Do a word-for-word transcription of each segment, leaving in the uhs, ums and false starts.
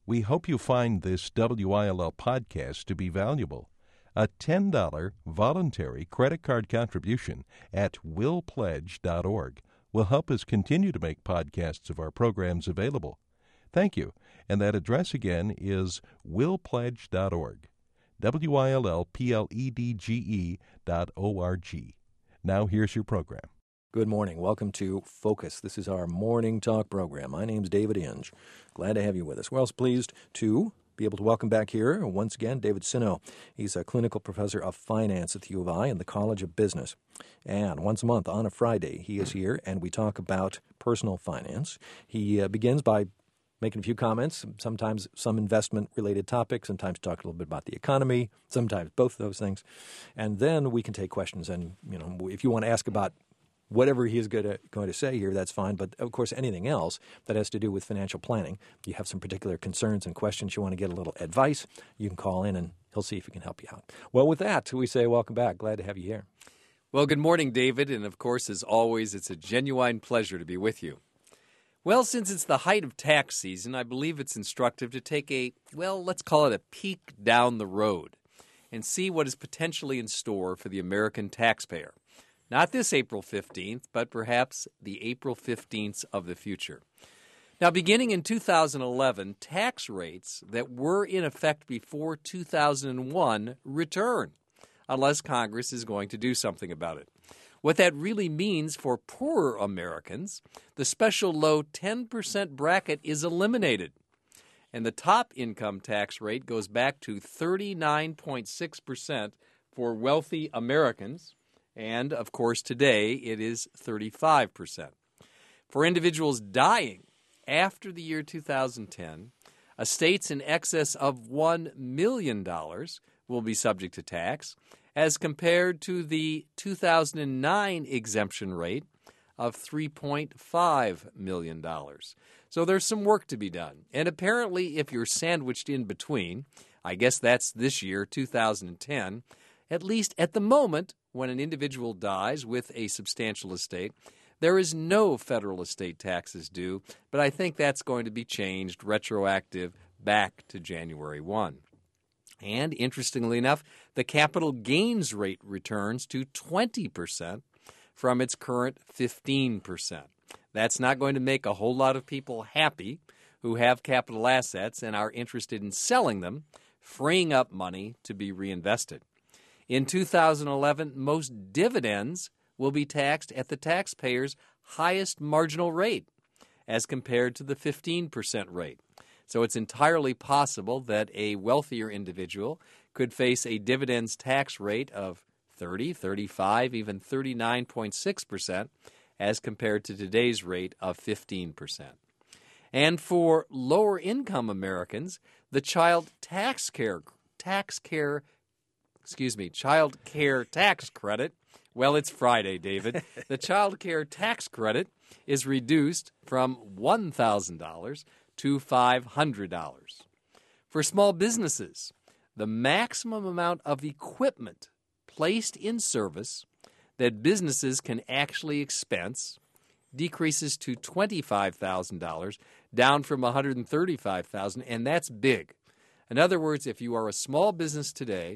We hope you find this W I L L podcast to be valuable. A ten dollars voluntary credit card contribution at will pledge dot org will help us continue to make podcasts of our programs available. Thank you. And that address again is will pledge dot org. W I L L P L E D G E dot O R G. Now here's your program. Good morning. Welcome to Focus. This is our morning talk program. My name's David Inge. Glad to have you with us. We're also pleased to be able to welcome back here once again David Sino. He's a clinical professor of finance at the U of I and the College of Business. And once a month on a Friday, he is here and we talk about personal finance. He uh, begins by making a few comments, sometimes some investment-related topics, sometimes talk a little bit about the economy, sometimes both of those things. And then we can take questions. And, you know, if you want to ask about whatever he is going to, going to say here, that's fine. But, of course, anything else that has to do with financial planning, you have some particular concerns and questions, you want to get a little advice, you can call in and he'll see if he can help you out. Well, with that, we say welcome back. Glad to have you here. Well, good morning, David. And, of course, as always, it's a genuine pleasure to be with you. Well, since it's the height of tax season, I believe it's instructive to take a, well, let's call it a peek down the road and see what is potentially in store for the American taxpayer. Not this April fifteenth, but perhaps the April fifteenth of the future. Now, beginning in two thousand eleven, tax rates that were in effect before two thousand one return, unless Congress is going to do something about it. What that really means for poorer Americans, the special low ten percent bracket is eliminated, and the top income tax rate goes back to thirty-nine point six percent for wealthy Americans. And, of course, today it is thirty-five percent. For individuals dying after the year two thousand ten, estates in excess of one million dollars will be subject to tax, as compared to the two thousand nine exemption rate of three point five million dollars. So there's some work to be done. And apparently, if you're sandwiched in between, I guess that's this year, two thousand ten, at least at the moment, when an individual dies with a substantial estate, there is no federal estate taxes due, but I think that's going to be changed retroactive back to January first. And interestingly enough, the capital gains rate returns to twenty percent from its current fifteen percent. That's not going to make a whole lot of people happy who have capital assets and are interested in selling them, freeing up money to be reinvested. In two thousand eleven, most dividends will be taxed at the taxpayer's highest marginal rate as compared to the fifteen percent rate. So it's entirely possible that a wealthier individual could face a dividends tax rate of thirty, thirty-five, even thirty-nine point six percent as compared to today's rate of fifteen percent. And for lower income Americans, the child tax care tax care excuse me, child care tax credit, well, it's Friday, David. The child care tax credit is reduced from one thousand dollars to five hundred dollars. For small businesses, the maximum amount of equipment placed in service that businesses can actually expense decreases to twenty-five thousand dollars, down from one hundred thirty-five thousand dollars, and that's big. In other words, if you are a small business today,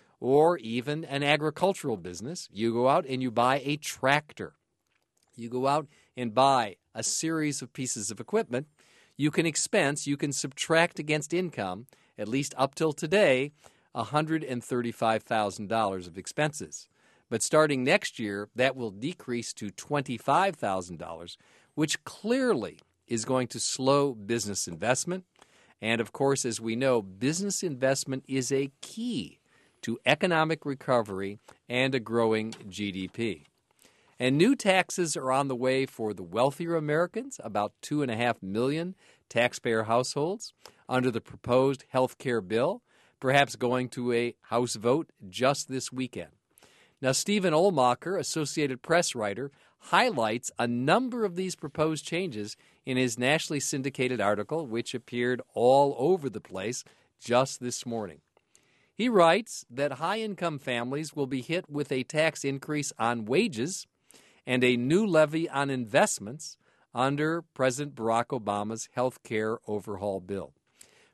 or even an agricultural business, you go out and you buy a tractor. You go out and buy a series of pieces of equipment. You can expense, you can subtract against income, at least up till today, one hundred thirty-five thousand dollars of expenses. But starting next year, that will decrease to twenty-five thousand dollars, which clearly is going to slow business investment. And, of course, as we know, business investment is a key to economic recovery and a growing G D P. And new taxes are on the way for the wealthier Americans, about two point five million taxpayer households, under the proposed health care bill, perhaps going to a House vote just this weekend. Now, Stephen Ohlmacher, Associated Press writer, highlights a number of these proposed changes in his nationally syndicated article, which appeared all over the place just this morning. He writes that high-income families will be hit with a tax increase on wages and a new levy on investments under President Barack Obama's health care overhaul bill.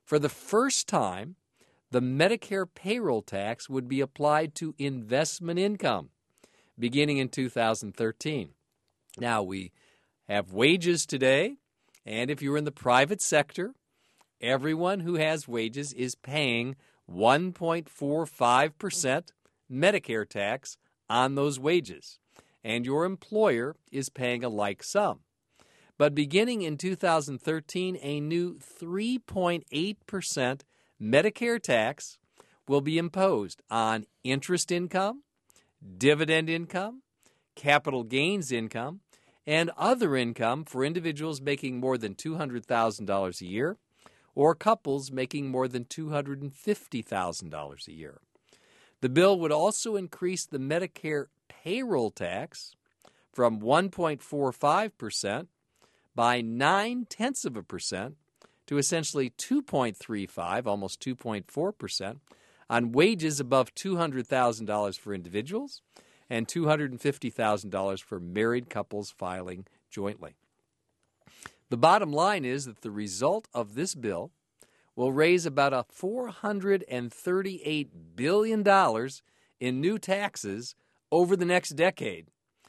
For the first time, the Medicare payroll tax would be applied to investment income beginning in two thousand thirteen. Now, we have wages today, and if you're in the private sector, everyone who has wages is paying one point four five percent Medicare tax on those wages, and your employer is paying a like sum. But beginning in two thousand thirteen, a new three point eight percent Medicare tax will be imposed on interest income, dividend income, capital gains income, and other income for individuals making more than two hundred thousand dollars a year or couples making more than two hundred fifty thousand dollars a year. The bill would also increase the Medicare payroll tax from one point four five percent by nine-tenths of a percent to essentially two point three five, almost two point four percent, on wages above two hundred thousand dollars for individuals and two hundred fifty thousand dollars for married couples filing jointly. The bottom line is that the result of this bill will raise about a four hundred thirty-eight billion dollars in new taxes over the next decade,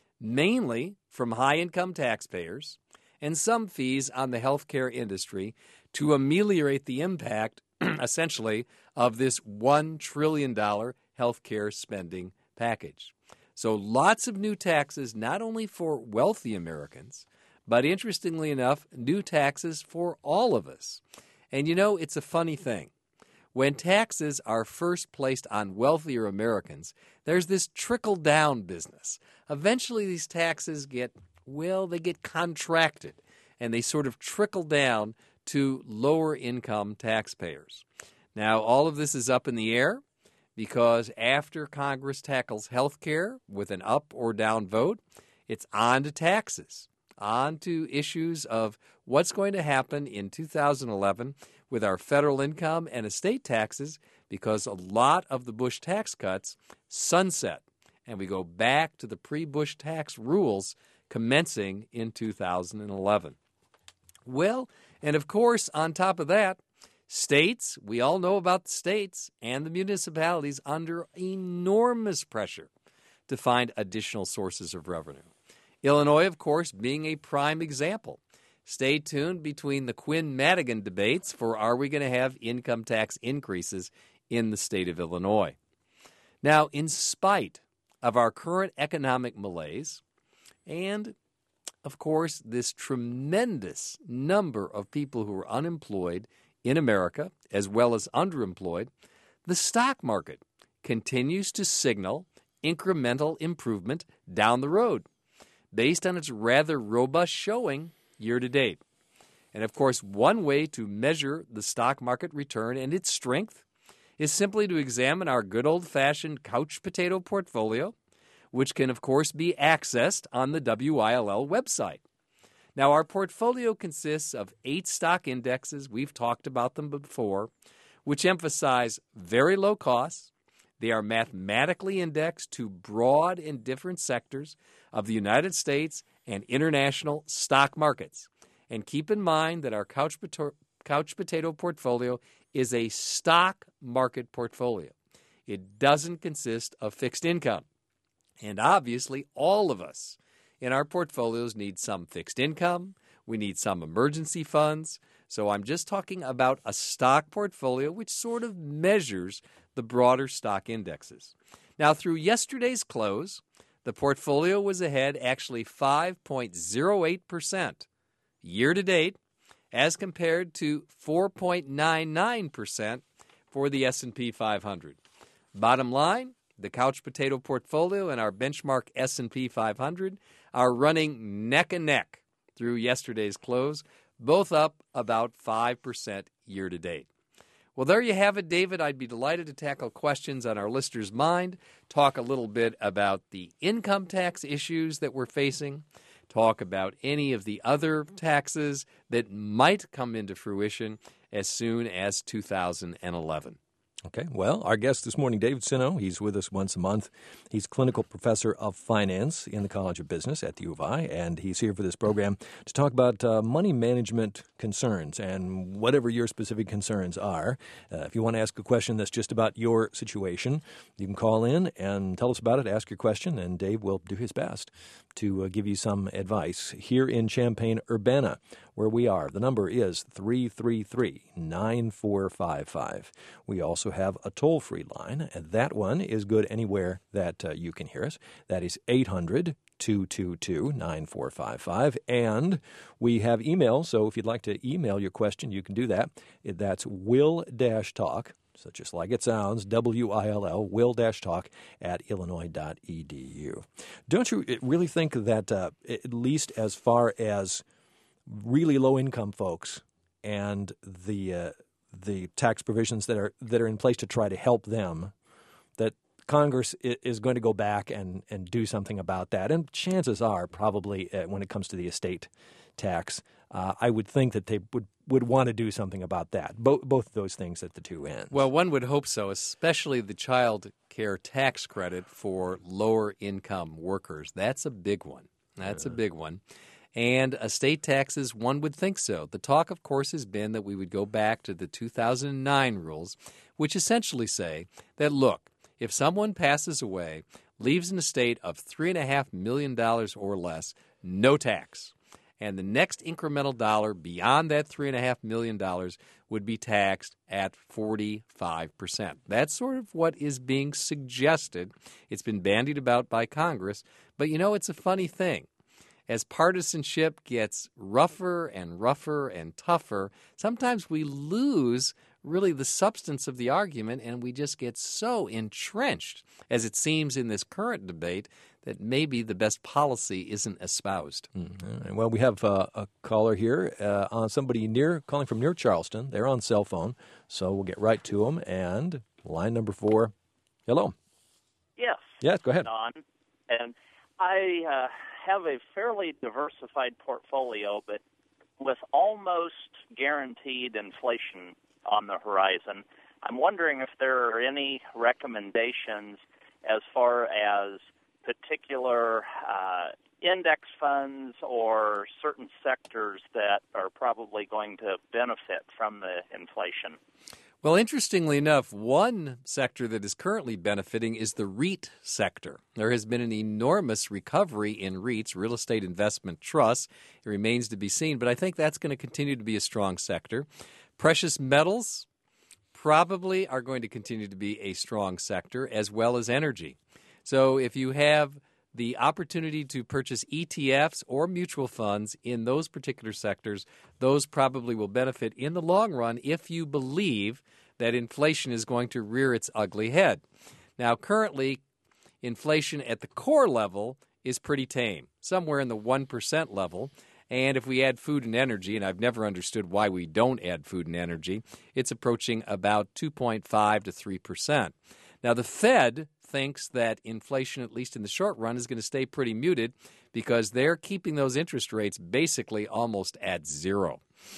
mainly from high-income taxpayers and some fees on the healthcare industry to ameliorate the impact, essentially, of this one trillion dollars healthcare spending package. So lots of new taxes, not only for wealthy Americans, but interestingly enough, new taxes for all of us. And you know, it's a funny thing. When taxes are first placed on wealthier Americans, there's this trickle-down business. Eventually, these taxes get, well, they get contracted, and they sort of trickle down to lower-income taxpayers. Now, all of this is up in the air because after Congress tackles health care with an up or down vote, it's on to taxes, on to issues of what's going to happen in two thousand eleven with our federal income and estate taxes, because a lot of the Bush tax cuts sunset, and we go back to the pre-Bush tax rules commencing in two thousand eleven. Well, and of course, on top of that, states, we all know about the states and the municipalities under enormous pressure to find additional sources of revenue. Illinois, of course, being a prime example. Stay tuned between the Quinn-Madigan debates for are we going to have income tax increases in the state of Illinois. Now, in spite of our current economic malaise and, of course, this tremendous number of people who are unemployed in America as well as underemployed, the stock market continues to signal incremental improvement down the road based on its rather robust showing year to date. And of course, one way to measure the stock market return and its strength is simply to examine our good old-fashioned couch potato portfolio, which can, of course, be accessed on the W I L L website. Now, our portfolio consists of eight stock indexes. We've talked about them before, which emphasize very low costs. They are mathematically indexed to broad and different sectors of the United States and international stock markets. And keep in mind that our couch, potato, couch potato portfolio is a stock market portfolio. It doesn't consist of fixed income. And obviously, all of us in our portfolios need some fixed income. We need some emergency funds. So I'm just talking about a stock portfolio which sort of measures the broader stock indexes. Now, through yesterday's close, the portfolio was ahead actually five point zero eight percent year to date as compared to four point nine nine percent for the S and P five hundred. Bottom line, the couch potato portfolio and our benchmark S and P five hundred are running neck and neck through yesterday's close, both up about five percent year to date. Well, there you have it, David. I'd be delighted to tackle questions on our listeners' mind, talk a little bit about the income tax issues that we're facing, talk about any of the other taxes that might come into fruition as soon as two thousand eleven. Okay, well, our guest this morning, David Sino, he's with us once a month. He's clinical professor of finance in the College of Business at the U of I, and he's here for this program to talk about uh, money management concerns and whatever your specific concerns are. Uh, if you want to ask a question that's just about your situation, you can call in and tell us about it, ask your question, and Dave will do his best to uh, give you some advice. Here in Champaign-Urbana, where we are, the number is three three three, nine four five five. We also have a toll-free line, and that one is good anywhere that uh, you can hear us. That is eight hundred, two two two, nine four five five. And we have email, so if you'd like to email your question, you can do that. That's will-talk, so just like it sounds, W I L L, will-talk at illinois dot e d u. Don't you really think that, uh, at least as far as really low-income folks and the uh, the tax provisions that are that are in place to try to help them, that Congress is going to go back and, and do something about that? And chances are, probably, uh, when it comes to the estate tax, uh, I would think that they would, would want to do something about that. Both both of those things at the two ends. Well, one would hope so, especially the child care tax credit for lower-income workers. That's a big one. That's yeah. a big one. And estate taxes, one would think so. The talk, of course, has been that we would go back to the two thousand nine rules, which essentially say that, look, if someone passes away, leaves an estate of three point five million dollars or less, no tax. And the next incremental dollar beyond that three point five million dollars would be taxed at forty-five percent. That's sort of what is being suggested. It's been bandied about by Congress. But, you know, it's a funny thing. As partisanship gets rougher and rougher and tougher, sometimes we lose really the substance of the argument, and we just get so entrenched, as it seems in this current debate, that maybe the best policy isn't espoused. Mm-hmm. Well, we have uh, a caller here, uh, on somebody near calling from near Charleston. They're on cell phone, so we'll get right to them. And line number four. Hello. Yes. Yes, go ahead. Don. And I uh, have a fairly diversified portfolio, but with almost guaranteed inflation on the horizon, I'm wondering if there are any recommendations as far as particular uh, index funds or certain sectors that are probably going to benefit from the inflation. Well, interestingly enough, one sector that is currently benefiting is the REIT sector. There has been an enormous recovery in REITs, real estate investment trusts. It remains to be seen, but I think that's going to continue to be a strong sector. Precious metals probably are going to continue to be a strong sector, as well as energy. So if you have the opportunity to purchase E T Fs or mutual funds in those particular sectors, those probably will benefit in the long run if you believe that inflation is going to rear its ugly head. Now, currently, inflation at the core level is pretty tame, somewhere in the one percent level. And if we add food and energy, and I've never understood why we don't add food and energy, it's approaching about two point five to three percent. Now, the Fed thinks that inflation, at least in the short run, is going to stay pretty muted because they're keeping those interest rates basically almost at zero.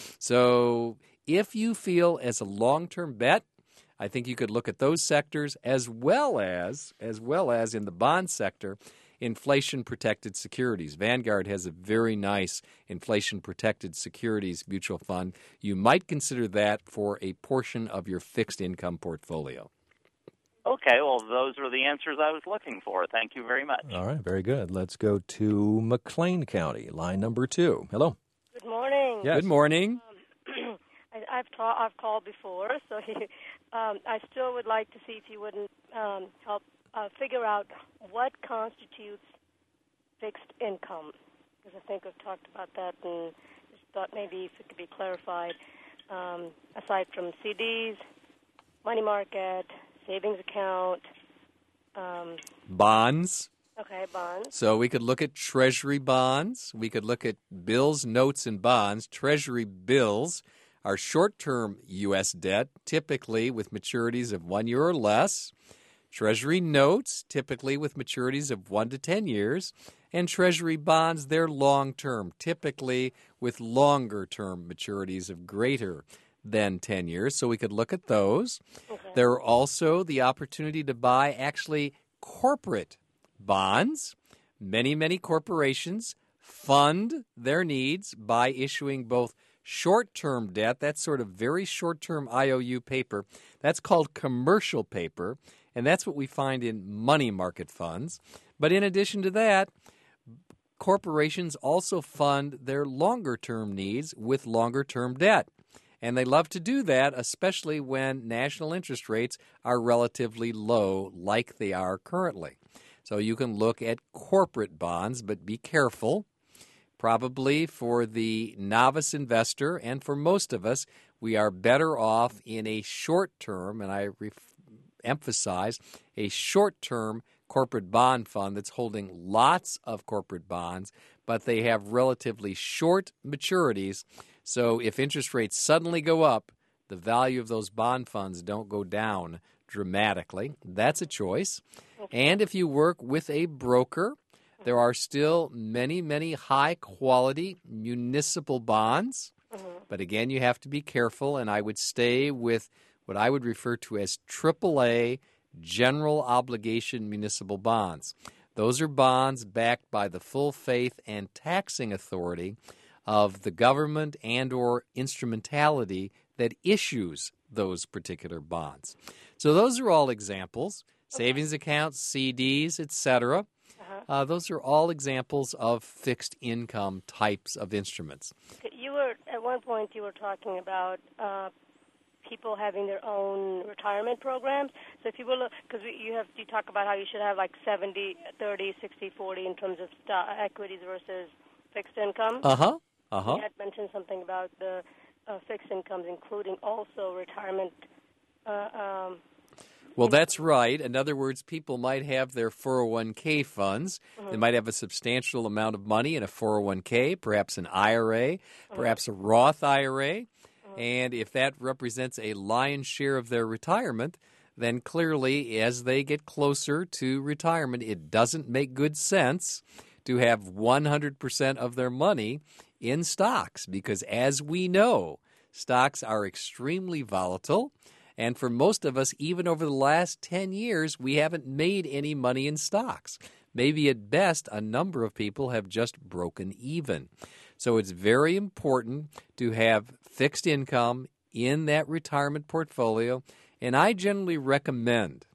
So if you feel as a long-term bet, I think you could look at those sectors as well as, as well as in the bond sector, inflation-protected securities. Vanguard has a very nice inflation-protected securities mutual fund. You might consider that for a portion of your fixed income portfolio. Okay, well, those are the answers I was looking for. Thank you very much. All right, very good. Let's go to McLean County, line number two. Hello. Good morning. Yes. Good morning. Um, I, I've, ta- I've called before, so um, I still would like to see if you wouldn't um, help uh, figure out what constitutes fixed income, because I think we've talked about that and just thought maybe if it could be clarified. Um, aside from C Ds, money market, savings account. Um, bonds. Okay, bonds. So we could look at Treasury bonds. We could look at bills, notes, and bonds. Treasury bills are short-term U S debt, typically with maturities of one year or less. Treasury notes, typically with maturities of one to ten years. And Treasury bonds, they're long-term, typically with longer-term maturities of greater than ten years, so we could look at those. Okay. There are also the opportunity to buy actually corporate bonds. Many, many corporations fund their needs by issuing both short-term debt, that's sort of very short-term I O U paper. That's called commercial paper, and that's what we find in money market funds. But in addition to that, corporations also fund their longer-term needs with longer-term debt. And they love to do that, especially when national interest rates are relatively low, like they are currently. So you can look at corporate bonds, but be careful. Probably for the novice investor and for most of us, we are better off in a short-term, and I re- emphasize, a short-term corporate bond fund that's holding lots of corporate bonds, but they have relatively short maturities. So if interest rates suddenly go up, the value of those bond funds don't go down dramatically. That's a choice. And if you work with a broker, there are still many, many high-quality municipal bonds. Mm-hmm. But again, you have to be careful, and I would stay with what I would refer to as triple A general obligation municipal bonds. Those are bonds backed by the full faith and taxing authority of the government and or instrumentality that issues those particular bonds. So those are all examples. Savings accounts, C Ds, et cetera. Uh, those are all examples of fixed income types of instruments. You were, at one point, you were talking about uh, people having their own retirement programs. So if you will look, because you have, you talk about how you should have like seventy, thirty, sixty, forty in terms of stock, equities versus fixed income. Uh-huh, uh-huh. You had mentioned something about the uh, fixed incomes, including also retirement uh, um Well, that's right. In other words, people might have their four oh one k funds. Mm-hmm. They might have a substantial amount of money in a four oh one k, perhaps an I R A, mm-hmm. perhaps a Roth I R A. Mm-hmm. And if that represents a lion's share of their retirement, then clearly as they get closer to retirement, it doesn't make good sense to have one hundred percent of their money in stocks because, as we know, stocks are extremely volatile. And for most of us, even over the last ten years, we haven't made any money in stocks. Maybe at best, a number of people have just broken even. So it's very important to have fixed income in that retirement portfolio. And I generally recommend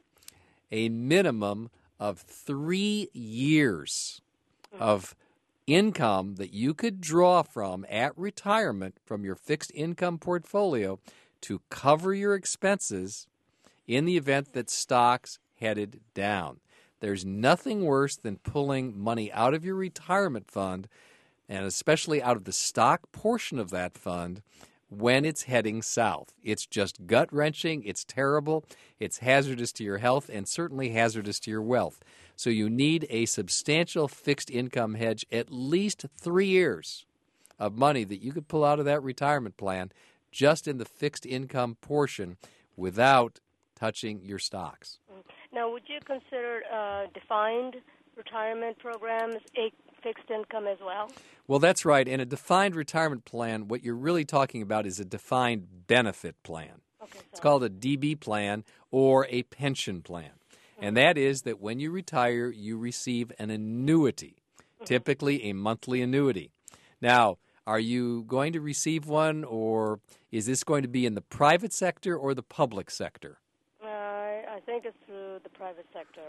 a minimum of three years of income that you could draw from at retirement from your fixed income portfolio to cover your expenses in the event that stocks headed down. There's nothing worse than pulling money out of your retirement fund, and especially out of the stock portion of that fund, when it's heading south. It's just gut-wrenching, it's terrible, it's hazardous to your health, and certainly hazardous to your wealth. So you need a substantial fixed income hedge, at least three years of money that you could pull out of that retirement plan just in the fixed income portion without touching your stocks. Now, would you consider uh, defined retirement programs a fixed income as well? Well, that's right. In a defined retirement plan, what you're really talking about is a defined benefit plan. Okay, it's called a D B plan or a pension plan. Mm-hmm. And that is that when you retire, you receive an annuity, mm-hmm. typically a monthly annuity. Now, are you going to receive one, or is this going to be in the private sector or the public sector? Uh, I think it's through the private sector.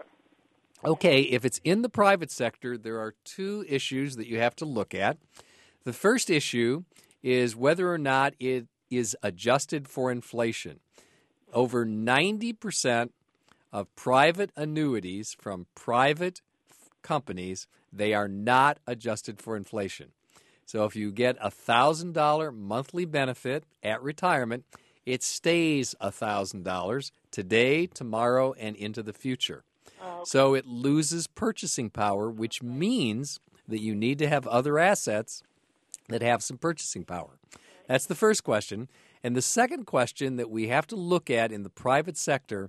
Okay, if it's in the private sector, there are two issues that you have to look at. The first issue is whether or not it is adjusted for inflation. Over ninety percent of private annuities from private companies, they are not adjusted for inflation. So if you get a one thousand dollars monthly benefit at retirement, it stays one thousand dollars today, tomorrow, and into the future. Oh, okay. So it loses purchasing power, which means that you need to have other assets that have some purchasing power. That's the first question. And the second question that we have to look at in the private sector,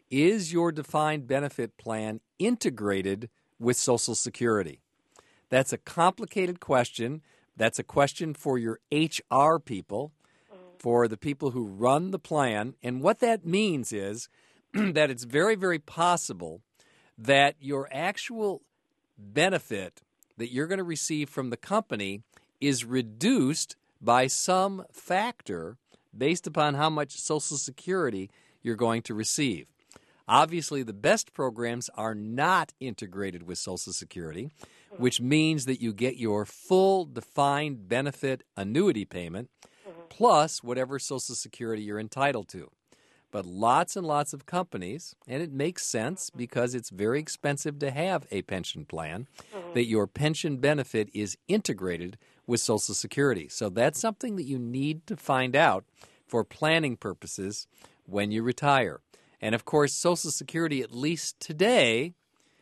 is your defined benefit plan integrated with Social Security? That's a complicated question. That's a question for your H R people. for the people who run the plan. And what that means is that it's very, very possible that your actual benefit that you're going to receive from the company is reduced by some factor based upon how much Social Security you're going to receive. Obviously, the best programs are not integrated with Social Security, which means that you get your full defined benefit annuity payment plus whatever Social Security you're entitled to. But lots and lots of companies, and it makes sense because it's very expensive to have a pension plan, mm-hmm. that your pension benefit is integrated with Social Security. So that's something that you need to find out for planning purposes when you retire. And, of course, Social Security, at least today,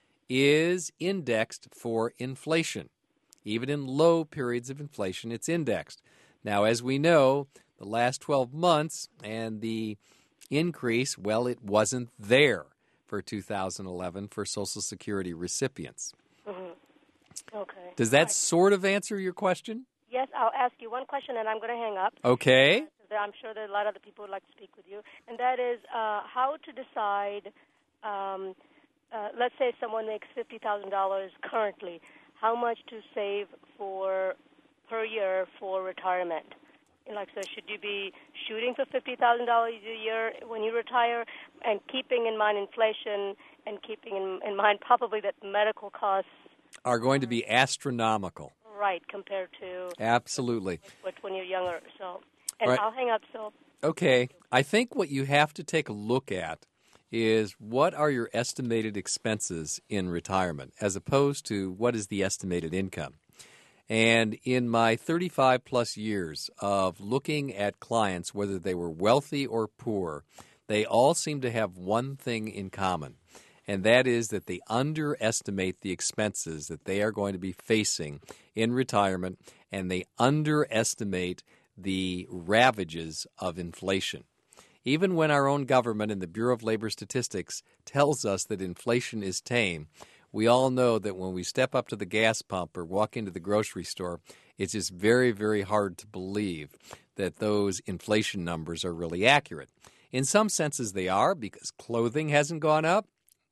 is indexed for inflation. Even in low periods of inflation, it's indexed. Now, as we know, the last twelve months and the increase, well, it wasn't there for two thousand eleven for Social Security recipients. Mm-hmm. Okay. Does that right. sort of answer your question? Yes, I'll ask you one question, and I'm going to hang up. Okay. Uh, I'm sure that a lot of other people would like to speak with you, and that is uh, how to decide, um, uh, let's say someone makes fifty thousand dollars currently, how much to save for per year for retirement. Like, so should you be shooting for fifty thousand dollars a year when you retire and keeping in mind inflation and keeping in, in mind probably that medical costs are going to be astronomical. Right, compared to absolutely what when you're younger. So, and right. I'll hang up. So, okay. I think what you have to take a look at is what are your estimated expenses in retirement as opposed to what is the estimated income. And in my thirty-five plus years of looking at clients, whether they were wealthy or poor, they all seem to have one thing in common, and that is that they underestimate the expenses that they are going to be facing in retirement, and they underestimate the ravages of inflation. Even when our own government and the Bureau of Labor Statistics tells us that inflation is tame, we all know that when we step up to the gas pump or walk into the grocery store, it's just very, very hard to believe that those inflation numbers are really accurate. In some senses they are, because clothing hasn't gone up,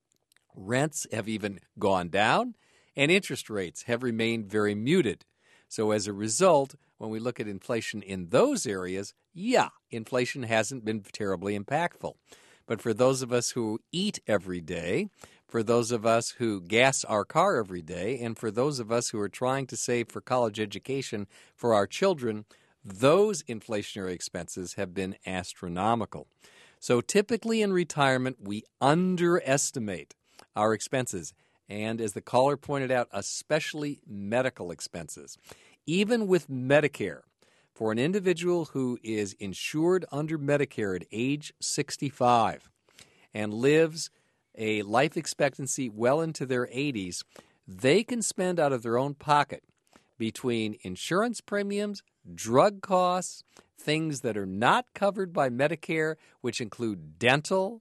rents have even gone down, and interest rates have remained very muted. So as a result, when we look at inflation in those areas, yeah, inflation hasn't been terribly impactful. But for those of us who eat every day, for those of us who gas our car every day, and for those of us who are trying to save for college education for our children, those inflationary expenses have been astronomical. So typically in retirement, we underestimate our expenses, and as the caller pointed out, especially medical expenses. Even with Medicare, for an individual who is insured under Medicare at age sixty-five and lives a life expectancy well into their eighties, they can spend out of their own pocket between insurance premiums, drug costs, things that are not covered by Medicare, which include dental,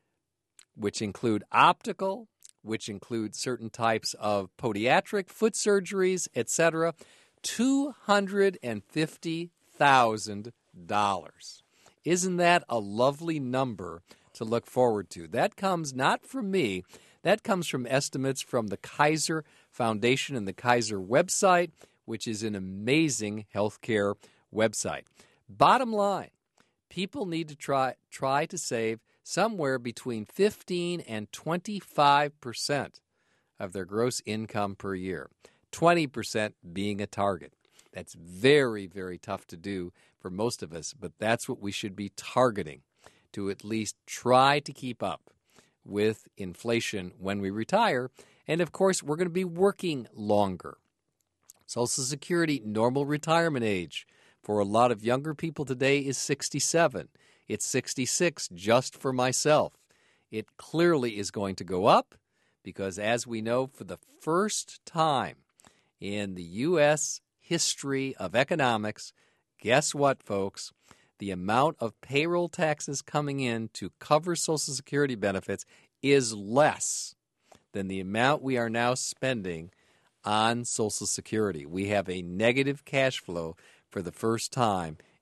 which include optical, which include certain types of podiatric foot surgeries, et cetera, two hundred fifty thousand dollars. Isn't that a lovely number to look forward to? That comes not from me. That comes from estimates from the Kaiser Foundation and the Kaiser website, which is an amazing healthcare website. Bottom line, people need to try try to save somewhere between fifteen and twenty-five percent of their gross income per year, twenty percent being a target. That's very, very tough to do for most of us, but that's what we should be targeting, to at least try to keep up with inflation when we retire. And, of course, we're going to be working longer. Social Security normal retirement age for a lot of younger people today is sixty-seven. It's sixty-six just for myself. It clearly is going to go up because, as we know, for the first time in the U S history of economics, guess what, folks? The amount of payroll taxes coming in to cover Social Security benefits is less than the amount we are now spending on Social Security. We have a negative cash flow for the first time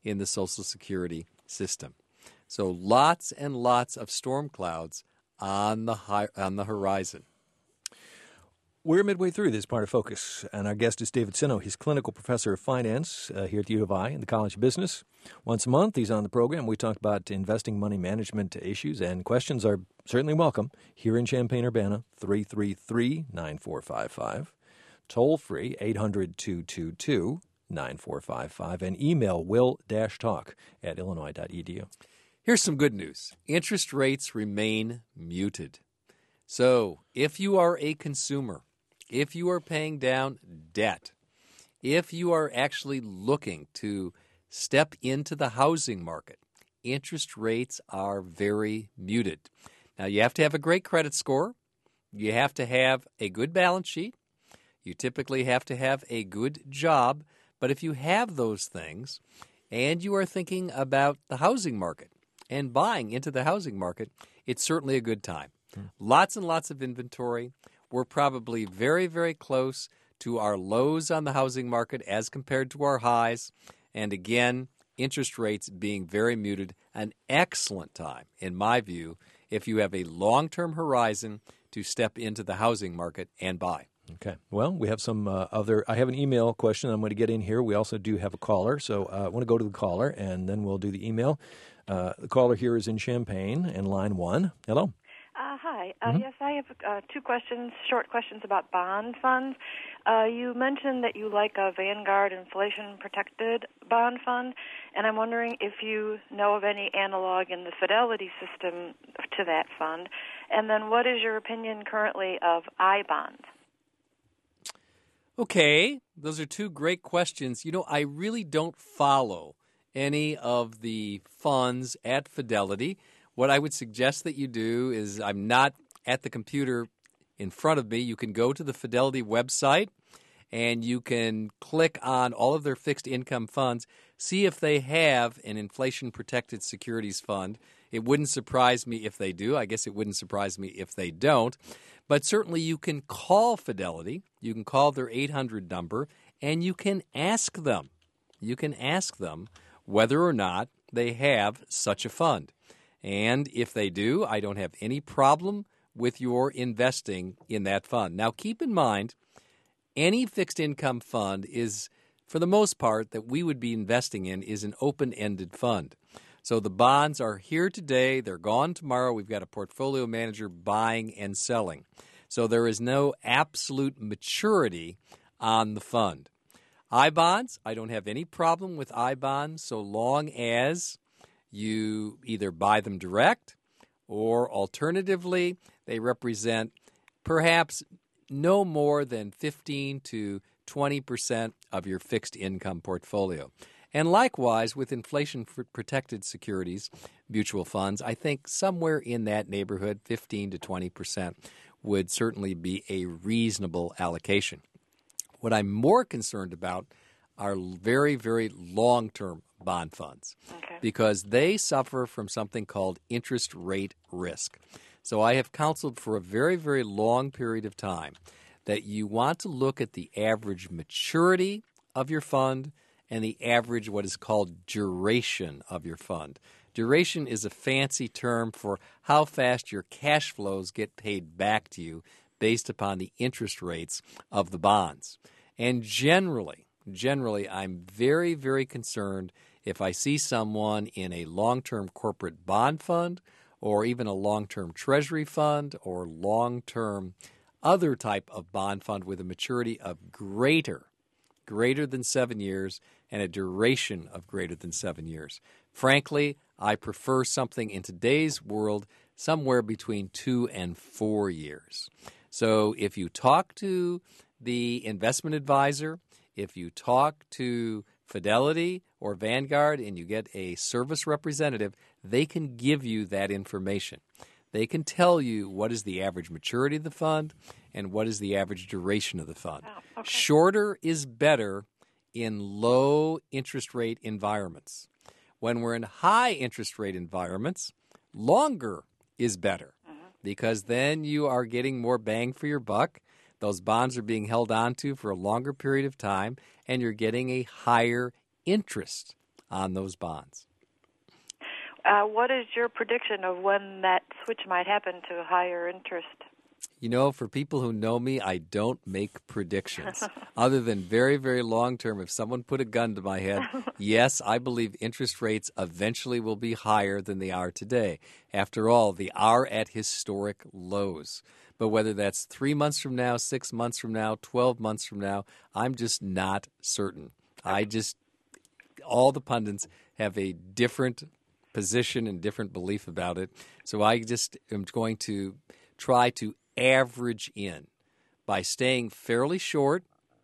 in the Social Security system. So lots and lots of storm clouds on the high, on the horizon. We're midway through this part of Focus, and our guest is David Sino. He's clinical professor of finance uh, here at the U of I in the College of Business. Once a month, he's on the program. We talk about investing money management issues, and questions are certainly welcome here in Champaign-Urbana, three three three, nine four five five. Toll free, eight hundred, two two two, nine four five five, and email will-talk at illinois dot e d u. Here's some good news. Interest rates remain muted. So if you are a consumer, if you are paying down debt, if you are actually looking to step into the housing market, interest rates are very muted. Now, you have to have a great credit score. You have to have a good balance sheet. You typically have to have a good job. But if you have those things and you are thinking about the housing market and buying into the housing market, it's certainly a good time. Mm. Lots and lots of inventory. We're probably very, very close to our lows on the housing market as compared to our highs. And again, interest rates being very muted, an excellent time, in my view, if you have a long-term horizon to step into the housing market and buy. Okay. Well, we have some uh, other – I have an email question I'm going to get in here. We also do have a caller. So uh, I want to go to the caller, and then we'll do the email. Uh, the caller here is in Champaign, in line one. Hello. Uh, hi. Uh, Mm-hmm. Yes, I have uh, two questions, short questions about bond funds. Uh, you mentioned that you like a Vanguard inflation-protected bond fund, and I'm wondering if you know of any analog in the Fidelity system to that fund. And then what is your opinion currently of I-bonds? Okay, those are two great questions. You know, I really don't follow any of the funds at Fidelity. What I would suggest that you do is, I'm not at the computer in front of me. You can go to the Fidelity website and you can click on all of their fixed income funds, see if they have an inflation-protected securities fund. It wouldn't surprise me if they do. I guess it wouldn't surprise me if they don't. But certainly you can call Fidelity. You can call their eight hundred number, and you can ask them. You can ask them whether or not they have such a fund. And if they do, I don't have any problem with your investing in that fund. Now, keep in mind, any fixed income fund is, for the most part, that we would be investing in is an open-ended fund. So the bonds are here today. They're gone tomorrow. We've got a portfolio manager buying and selling. So there is no absolute maturity on the fund. I-bonds, I don't have any problem with I-bonds so long as you either buy them direct or alternatively they represent perhaps no more than fifteen to twenty percent of your fixed income portfolio. And likewise, with inflation-protected securities, mutual funds, I think somewhere in that neighborhood, fifteen to twenty percent, would certainly be a reasonable allocation. What I'm more concerned about are very, very long-term bond funds, Okay. because they suffer from something called interest rate risk. So I have counseled for a very, very long period of time that you want to look at the average maturity of your fund and the average what is called duration of your fund. Duration is a fancy term for how fast your cash flows get paid back to you based upon the interest rates of the bonds. And generally, generally, I'm very, very concerned if I see someone in a long-term corporate bond fund or even a long-term treasury fund or long-term other type of bond fund with a maturity of greater, greater than seven years and a duration of greater than seven years. Frankly, I prefer something in today's world somewhere between two and four years. So if you talk to the investment advisor, if you talk to Fidelity or Vanguard and you get a service representative, they can give you that information. They can tell you what is the average maturity of the fund and what is the average duration of the fund. Oh, okay. Shorter is better in low interest rate environments. When we're in high interest rate environments, longer is better because then you are getting more bang for your buck. Those bonds are being held onto for a longer period of time, and you're getting a higher interest on those bonds. Uh, what is your prediction of when that switch might happen to higher interest? You know, for people who know me, I don't make predictions. Other than very, very long term, if someone put a gun to my head, yes, I believe interest rates eventually will be higher than they are today. After all, they are at historic lows. But whether that's three months from now, six months from now, twelve months from now, I'm just not certain. I just, all the pundits have a different position and different belief about it. So I just am going to try to average in by staying fairly short.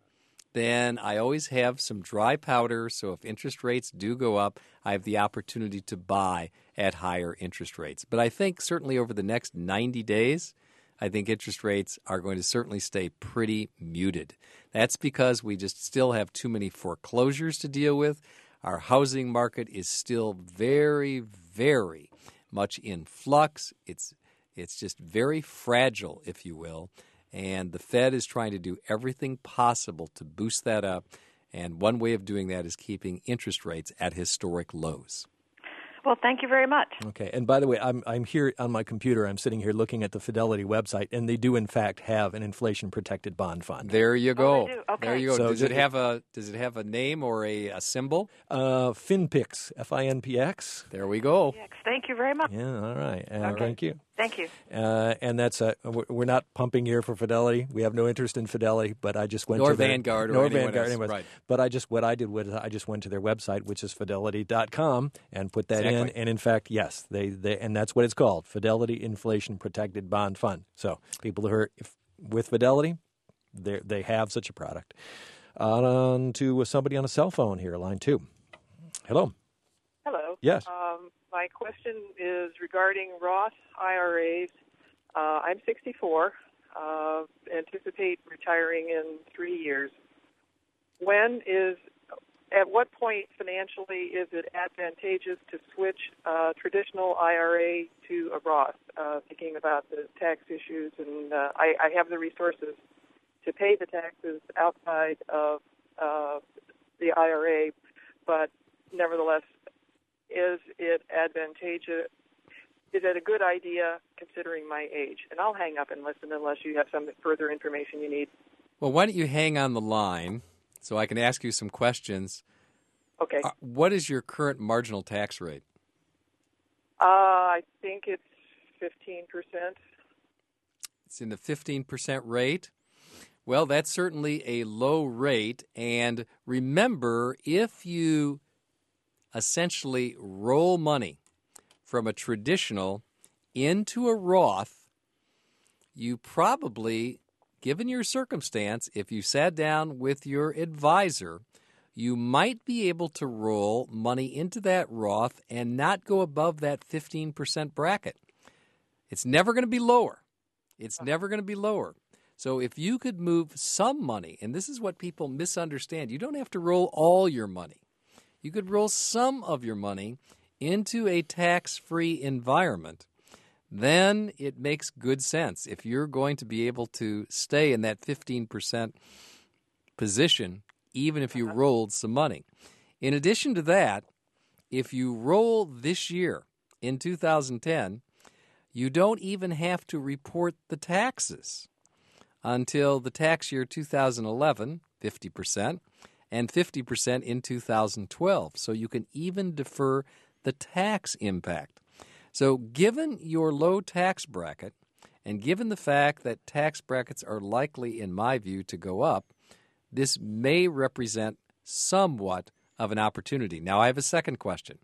Then I always have some dry powder, so if interest rates do go up, I have the opportunity to buy at higher interest rates. But I think certainly over the next ninety days, I think interest rates are going to certainly stay pretty muted. That's because we just still have too many foreclosures to deal with. Our housing market is still very, very much in flux. It's It's just very fragile, if you will, and the Fed is trying to do everything possible to boost that up, and one way of doing that is keeping interest rates at historic lows. Well, thank you very much. Okay, and by the way, I'm I'm here on my computer. I'm sitting here looking at the Fidelity website, and they do in fact have an inflation-protected bond fund. There you go. Oh, they do? Okay. There you go. So does it the- have a Does it have a name or a, a symbol? Uh, FinPix, F I N P X. There we go. Yes, thank you very much. Yeah, all right. Uh, Okay. Thank you. Thank you. Uh, and that's uh, we're we're not pumping here for Fidelity. We have no interest in Fidelity, but I just went Nor to their, Vanguard or nor anyone Vanguard, else, anyways. right. But I just what I did was I just went to their website, which is fidelity dot com, and put that in. Exactly. And in fact, yes, they, they and that's what it's called, Fidelity Inflation Protected Bond Fund. So people who are if, with Fidelity, they they have such a product. On to somebody on a cell phone here, line two. Hello. Hello. Yes. Um, my question is regarding Roth I R As. Uh, I'm sixty-four. Uh, anticipate retiring in three years. When is, at what point financially is it advantageous to switch a traditional I R A to a Roth? Uh, thinking about the tax issues, and uh, I, I have the resources to pay the taxes outside of uh, the I R A, but nevertheless, is it advantageous? Is it a good idea considering my age? And I'll hang up and listen unless you have some further information you need. Well, why don't you hang on the line so I can ask you some questions? Okay. Uh, what is your current marginal tax rate? Uh, I think it's fifteen percent. It's in the fifteen percent rate. Well, that's certainly a low rate. And remember, if you essentially roll money from a traditional into a Roth, you probably, given your circumstance, if you sat down with your advisor, you might be able to roll money into that Roth and not go above that fifteen percent bracket. It's never going to be lower. It's never going to be lower. So if you could move some money, and this is what people misunderstand, you don't have to roll all your money. You could roll some of your money into a tax-free environment, then it makes good sense. If you're going to be able to stay in that fifteen percent position, even if you rolled some money. In addition to that, if you roll this year in two thousand ten, you don't even have to report the taxes until the tax year two thousand eleven, fifty percent, and fifty percent in two thousand twelve. So you can even defer the tax impact. So given your low tax bracket, and given the fact that tax brackets are likely, in my view, to go up, this may represent somewhat of an opportunity. Now, I have a second question.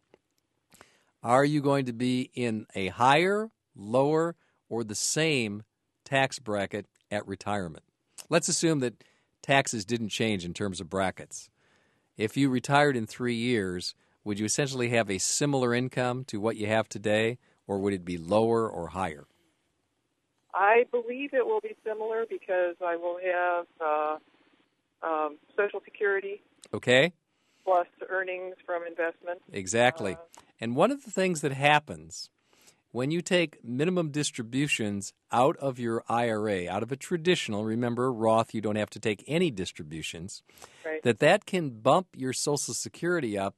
Are you going to be in a higher, lower, or the same tax bracket at retirement? Let's assume that taxes didn't change in terms of brackets. If you retired in three years, would you essentially have a similar income to what you have today, or would it be lower or higher? I believe it will be similar because I will have uh, um, Social Security Okay? plus earnings from investment. Exactly. Uh, And one of the things that happens when you take minimum distributions out of your I R A, out of a traditional, remember, Roth, you don't have to take any distributions, Right. that that can bump your Social Security up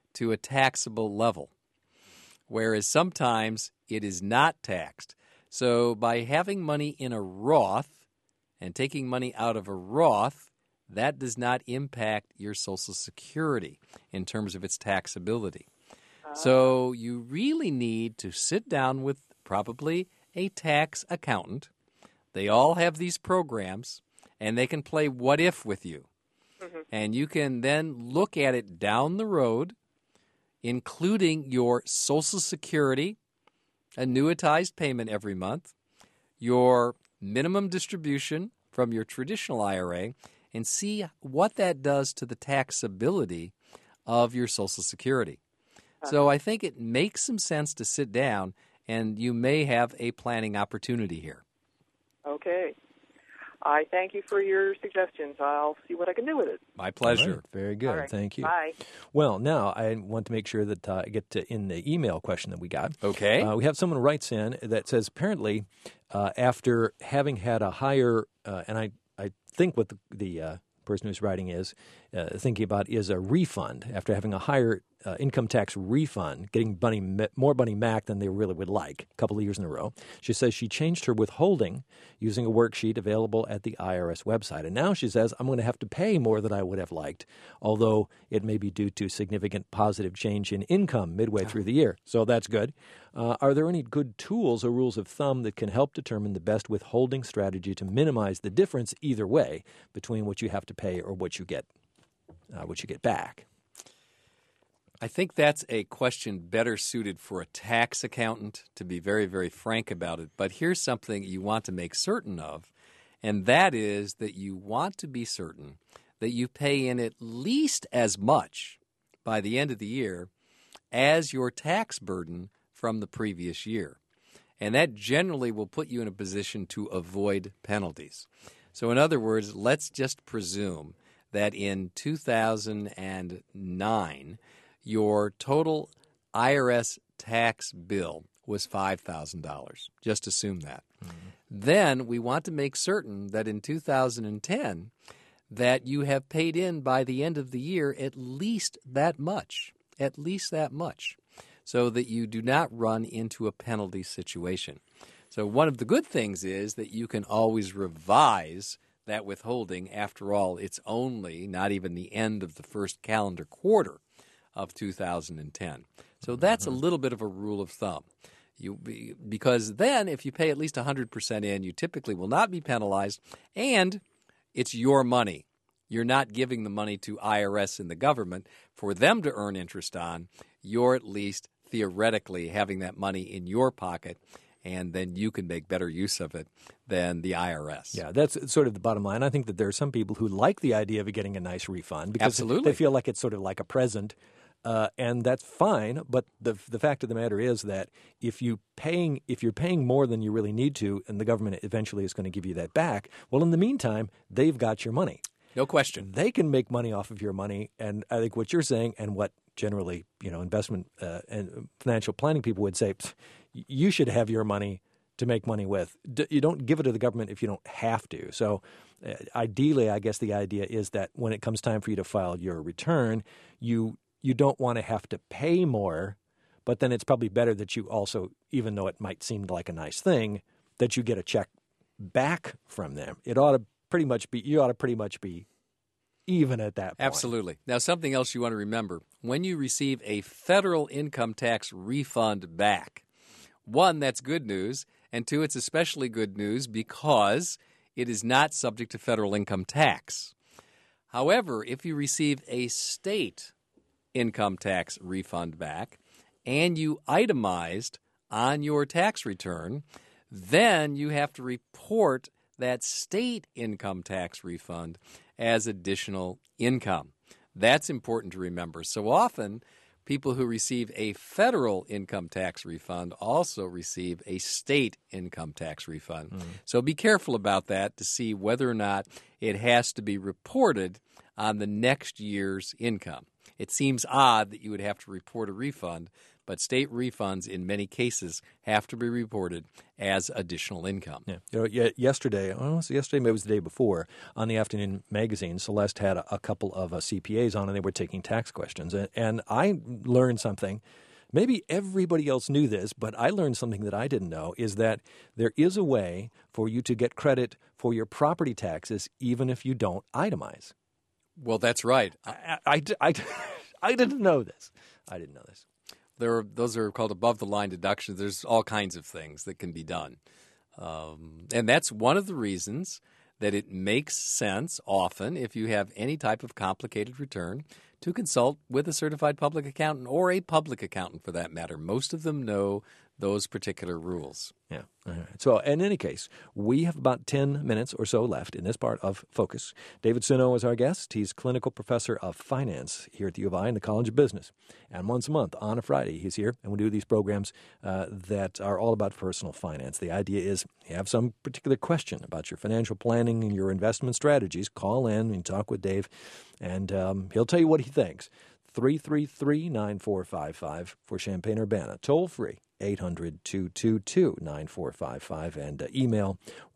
to a taxable level, whereas sometimes it is not taxed. So by having money in a Roth and taking money out of a Roth, that does not impact your Social Security in terms of its taxability. Uh, so you really need to sit down with probably a tax accountant. They all have these programs, and they can play what if with you. Mm-hmm. And you can then look at it down the road, including your Social Security, annuitized payment every month, your minimum distribution from your traditional I R A, and see what that does to the taxability of your Social Security. Uh-huh. So I think it makes some sense to sit down, and you may have a planning opportunity here. Okay. I thank you for your suggestions. I'll see what I can do with it. My pleasure. Right. Very good. Right. Thank you. Bye. Well, now I want to make sure that uh, I get to in the email question that we got. Okay. Uh, we have someone who writes in that says apparently uh, after having had a higher, uh, and I, I think what the, the uh, person who's writing is uh, thinking about is a refund after having a higher uh, income tax refund, getting money, more money back than they really would like a couple of years in a row. She says she changed her withholding using a worksheet available at the I R S website. And now she says, I'm going to have to pay more than I would have liked, although it may be due to significant positive change in income midway through the year. So that's good. Uh, are there any good tools or rules of thumb that can help determine the best withholding strategy to minimize the difference either way between what you have to pay or what you get, uh, what you get back? I think that's a question better suited for a tax accountant, to be very, very frank about it. But here's something you want to make certain of, and that is that you want to be certain that you pay in at least as much by the end of the year as your tax burden from the previous year. And that generally will put you in a position to avoid penalties. So in other words, let's just presume that in two thousand nine, your total I R S tax bill was five thousand dollars. Just assume that. Mm-hmm. Then we want to make certain that in two thousand ten that you have paid in by the end of the year at least that much, at least that much, so that you do not run into a penalty situation. So one of the good things is that you can always revise that withholding. After all, it's only not even the end of the first calendar quarter of two thousand ten. So that's a little bit of a rule of thumb. You be, because then if you pay at least one hundred percent in, you typically will not be penalized, and it's your money. You're not giving the money to I R S and the government for them to earn interest on. You're at least theoretically having that money in your pocket, and then you can make better use of it than the I R S. Yeah, that's sort of the bottom line. I think that there are some people who like the idea of getting a nice refund because Absolutely. They feel like it's sort of like a present. Uh, and that's fine, but the the fact of the matter is that if you paying if you're paying more than you really need to, and the government eventually is going to give you that back, well, in the meantime, they've got your money. No question. They can make money off of your money, and I think what you're saying, and what generally you know investment uh, and financial planning people would say, you should have your money to make money with. D- you don't give it to the government if you don't have to. So uh, ideally, I guess the idea is that when it comes time for you to file your return, you You don't want to have to pay more, but then it's probably better that you also, even though it might seem like a nice thing, that you get a check back from them. It ought to pretty much be, you ought to pretty much be even at that point. Absolutely. Now, something else you want to remember. When you receive a federal income tax refund back, one, that's good news, and two, it's especially good news because it is not subject to federal income tax. However, if you receive a state income tax refund back and you itemized on your tax return, then you have to report that state income tax refund as additional income. That's important to remember. So often, people who receive a federal income tax refund also receive a state income tax refund. Mm. So be careful about that to see whether or not it has to be reported on the next year's income. It seems odd that you would have to report a refund, but state refunds in many cases have to be reported as additional income. Yeah. You know, ye- yesterday, I don't know, it was yesterday, maybe it was the day before, on the afternoon magazine, Celeste had a, a couple of uh, C P As on, and they were taking tax questions. And, and I learned something. Maybe everybody else knew this, but I learned something that I didn't know, is that there is a way for you to get credit for your property taxes even if you don't itemize. Well, that's right. I, I, I, I didn't know this. I didn't know this. There are, those are called above-the-line deductions. There's all kinds of things that can be done. Um, and that's one of the reasons that it makes sense often, if you have any type of complicated return, to consult with a certified public accountant or a public accountant for that matter. Most of them know those particular rules. Yeah. All right. So in any case, we have about ten minutes or so left in this part of Focus. David Sino is our guest. He's clinical professor of finance here at the U of I in the College of Business. And once a month on a Friday, he's here, and we do these programs uh, that are all about personal finance. The idea is you have some particular question about your financial planning and your investment strategies, call in and talk with Dave, and um, he'll tell you what he thinks. three three three, nine four five five for Champaign-Urbana. Toll free, eight hundred, two two two, nine four five five, and uh, email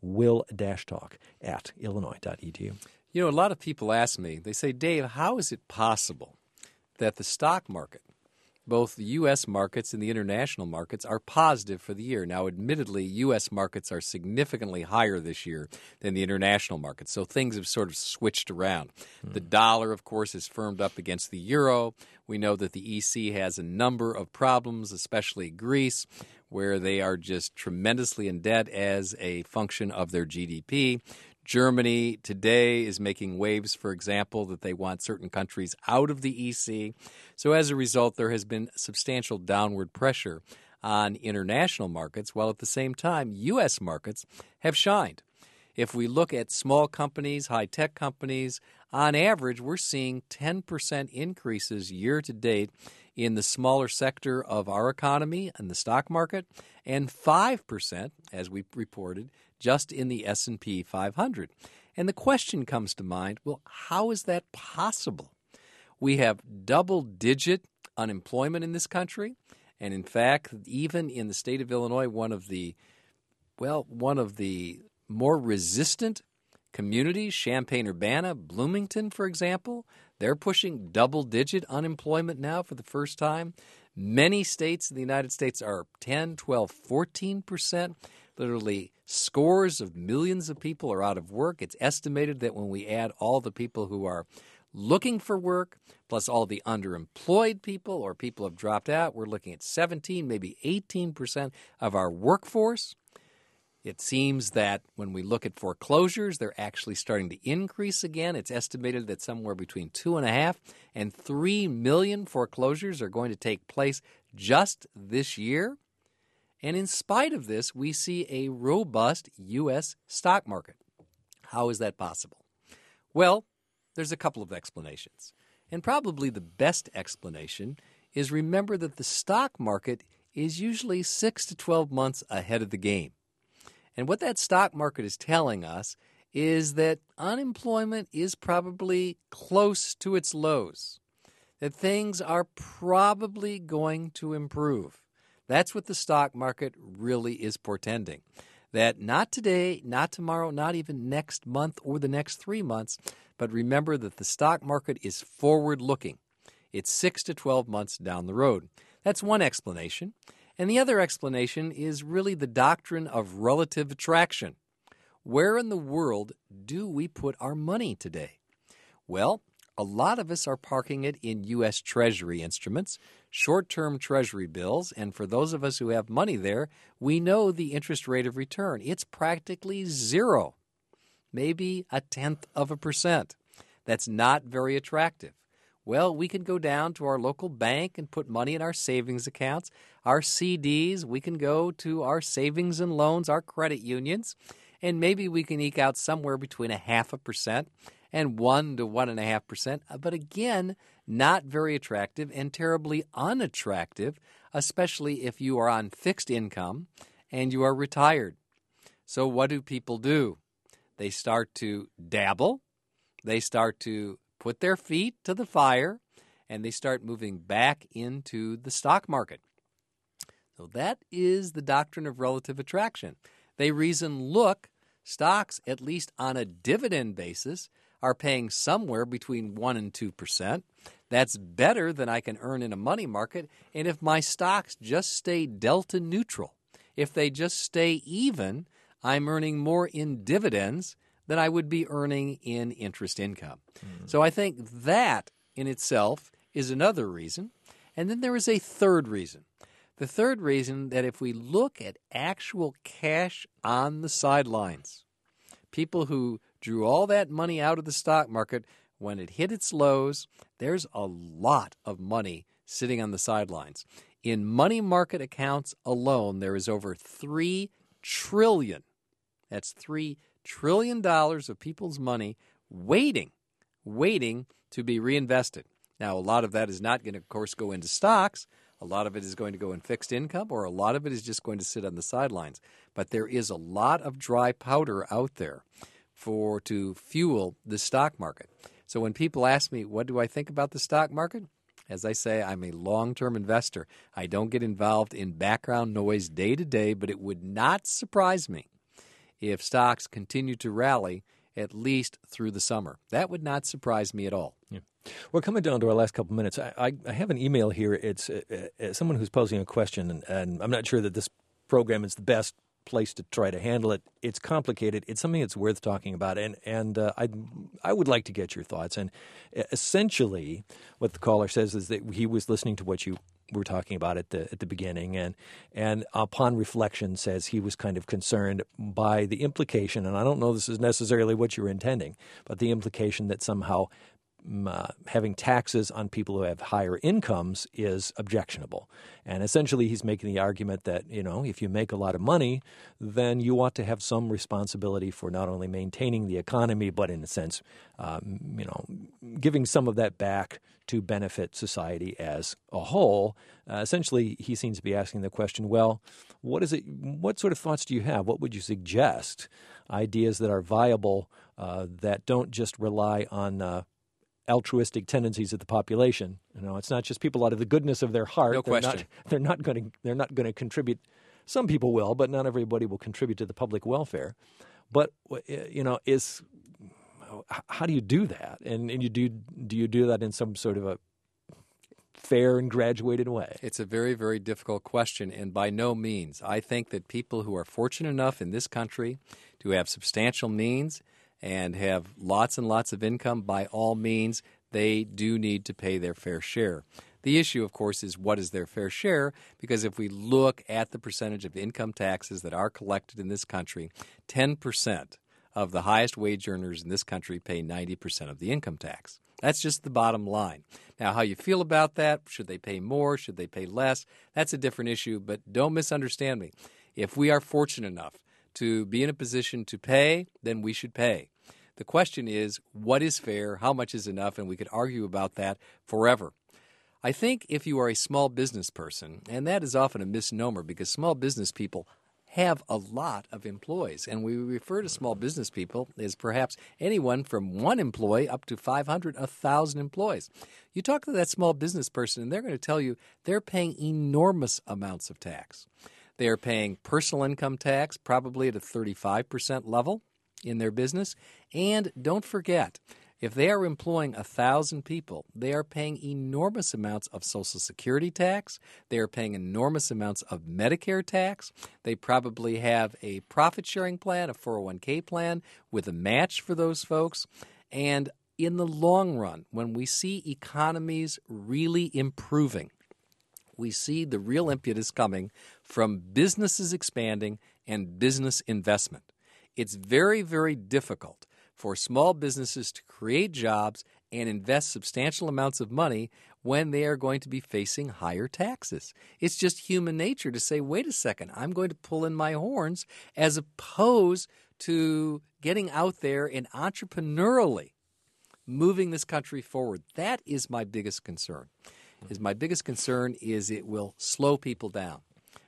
will-talk at illinois dot e d u. You know, a lot of people ask me, they say, Dave, how is it possible that the stock market, both the U S markets and the international markets, are positive for the year? Now, admittedly, U S markets are significantly higher this year than the international markets, so things have sort of switched around. Mm. The dollar, of course, is firmed up against the euro. We know that the E C has a number of problems, especially Greece, where they are just tremendously in debt as a function of their G D P. Germany today is making waves, for example, that they want certain countries out of the E C. So as a result, there has been substantial downward pressure on international markets, while at the same time, U S markets have shined. If we look at small companies, high-tech companies, on average, we're seeing ten percent increases year to date in the smaller sector of our economy and the stock market, and five percent, as we reported, just in the S and P five hundred. And the question comes to mind, well, how is that possible? We have double-digit unemployment in this country, and in fact, even in the state of Illinois, one of the, well, one of the more resistant communities, Champaign-Urbana, Bloomington, for example, they're pushing double-digit unemployment now for the first time. Many states in the United States are ten, twelve, fourteen percent. Literally scores of millions of people are out of work. It's estimated that when we add all the people who are looking for work, plus all the underemployed people or people who have dropped out, we're looking at seventeen, maybe eighteen percent of our workforce. It seems that when we look at foreclosures, they're actually starting to increase again. It's estimated that somewhere between two and a half and three million foreclosures are going to take place just this year. And in spite of this, we see a robust U S stock market. How is that possible? Well, there's a couple of explanations. And probably the best explanation is remember that the stock market is usually six to twelve months ahead of the game. And what that stock market is telling us is that unemployment is probably close to its lows, that things are probably going to improve. That's what the stock market really is portending, that not today, not tomorrow, not even next month or the next three months, but remember that the stock market is forward-looking. It's six to twelve months down the road. That's one explanation. And the other explanation is really the doctrine of relative attraction. Where in the world do we put our money today? Well, a lot of us are parking it in U S Treasury instruments, short-term Treasury bills, and for those of us who have money there, we know the interest rate of return. It's practically zero, maybe a tenth of a percent. That's not very attractive. Well, we can go down to our local bank and put money in our savings accounts, our C Ds. We can go to our savings and loans, our credit unions, and maybe we can eke out somewhere between a half a percent and one to one and a half percent. But again, not very attractive and terribly unattractive, especially if you are on fixed income and you are retired. So what do people do? They start to dabble. They start to put their feet to the fire, and they start moving back into the stock market. So that is the doctrine of relative attraction. They reason, look, stocks, at least on a dividend basis, are paying somewhere between one and two percent. That's better than I can earn in a money market. And if my stocks just stay delta neutral, if they just stay even, I'm earning more in dividends than I would be earning in interest income. Mm. So I think that in itself is another reason. And then there is a third reason. The third reason that if we look at actual cash on the sidelines, people who drew all that money out of the stock market when it hit its lows, there's a lot of money sitting on the sidelines. In money market accounts alone, there is over three trillion dollars. That's three trillion dollars of people's money waiting, waiting to be reinvested. Now, a lot of that is not going to, of course, go into stocks. A lot of it is going to go in fixed income, or a lot of it is just going to sit on the sidelines. But there is a lot of dry powder out there for to fuel the stock market. So when people ask me, what do I think about the stock market? As I say, I'm a long-term investor. I don't get involved in background noise day to day, but it would not surprise me if stocks continue to rally at least through the summer. That would not surprise me at all. Yeah. We're coming down to our last couple minutes. I, I, I have an email here. It's uh, uh, someone who's posing a question, and, and I'm not sure that this program is the best place to try to handle it. It's complicated. It's something that's worth talking about, and and uh, I I would like to get your thoughts. And essentially, what the caller says is that he was listening to what you were talking about at the at the beginning, and and upon reflection says he was kind of concerned by the implication, and I don't know this is necessarily what you're intending, but the implication that somehow Uh, having taxes on people who have higher incomes is objectionable. And essentially he's making the argument that, you know, if you make a lot of money, then you ought to have some responsibility for not only maintaining the economy, but in a sense, um, you know, giving some of that back to benefit society as a whole. Uh, essentially, he seems to be asking the question, well, what is it? What sort of thoughts do you have? What would you suggest? Ideas that are viable, uh, that don't just rely on uh, altruistic tendencies of the population. You know, it's not just people out of the goodness of their heart. No they're question. Not, they're not going to. They're not going to contribute. Some people will, but not everybody will contribute to the public welfare. But you know, is how do you do that? And, and you do do you do that in some sort of a fair and graduated way? It's a very, very difficult question, and by no means. I think that people who are fortunate enough in this country to have substantial means and have lots and lots of income, by all means, they do need to pay their fair share. The issue, of course, is what is their fair share, because if we look at the percentage of income taxes that are collected in this country, ten percent of the highest wage earners in this country pay ninety percent of the income tax. That's just the bottom line. Now, how you feel about that, should they pay more, should they pay less, that's a different issue, but don't misunderstand me. If we are fortunate enough to be in a position to pay, then we should pay. The question is, what is fair, how much is enough, and we could argue about that forever. I think if you are a small business person, and that is often a misnomer because small business people have a lot of employees, and we refer to small business people as perhaps anyone from one employee up to five hundred, one thousand employees. You talk to that small business person, and they're going to tell you they're paying enormous amounts of tax. They are paying personal income tax probably at a thirty-five percent level in their business. And don't forget, if they are employing one thousand people, they are paying enormous amounts of Social Security tax. They are paying enormous amounts of Medicare tax. They probably have a profit-sharing plan, a four oh one k plan, with a match for those folks. And in the long run, when we see economies really improving, we see the real impetus coming from businesses expanding and business investment. It's very, very difficult for small businesses to create jobs and invest substantial amounts of money when they are going to be facing higher taxes. It's just human nature to say, wait a second, I'm going to pull in my horns, as opposed to getting out there and entrepreneurially moving this country forward. That is my biggest concern. Is my biggest concern is it will slow people down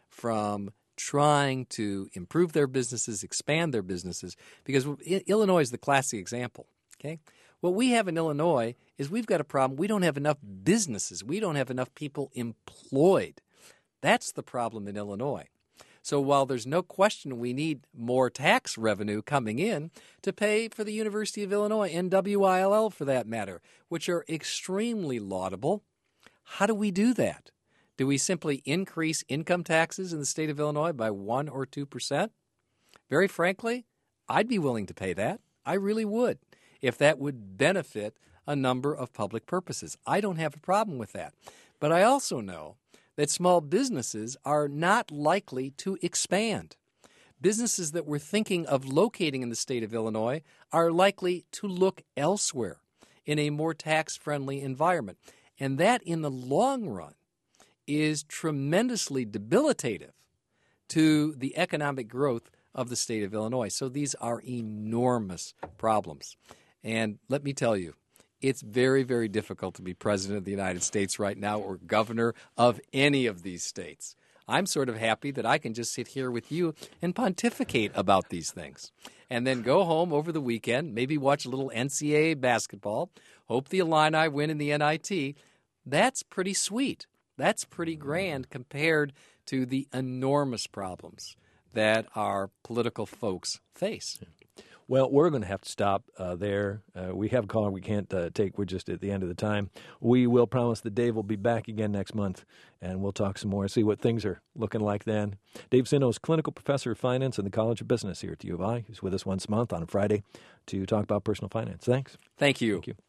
from trying to improve their businesses, expand their businesses, because Illinois is the classic example, okay? What we have in Illinois is we've got a problem. We don't have enough businesses. We don't have enough people employed. That's the problem in Illinois. So while there's no question we need more tax revenue coming in to pay for the University of Illinois and W I L L for that matter, which are extremely laudable, how do we do that? Do we simply increase income taxes in the state of Illinois by one or two percent? Very frankly, I'd be willing to pay that. I really would, if that would benefit a number of public purposes. I don't have a problem with that. But I also know that small businesses are not likely to expand. Businesses that we're thinking of locating in the state of Illinois are likely to look elsewhere in a more tax-friendly environment. And that, in the long run, is tremendously debilitative to the economic growth of the state of Illinois. So these are enormous problems. And let me tell you, it's very, very difficult to be president of the United States right now or governor of any of these states. I'm sort of happy that I can just sit here with you and pontificate about these things and then go home over the weekend, maybe watch a little N C double A basketball, hope the Illini win in the N I T. That's pretty sweet. That's pretty grand compared to the enormous problems that our political folks face. Well, we're going to have to stop uh, there. Uh, we have a caller we can't uh, take. We're just at the end of the time. We will promise that Dave will be back again next month, and we'll talk some more, see what things are looking like then. Dave Sino is clinical professor of finance in the College of Business here at U of I. He's with us once a month on a Friday to talk about personal finance. Thanks. Thank you. Thank you.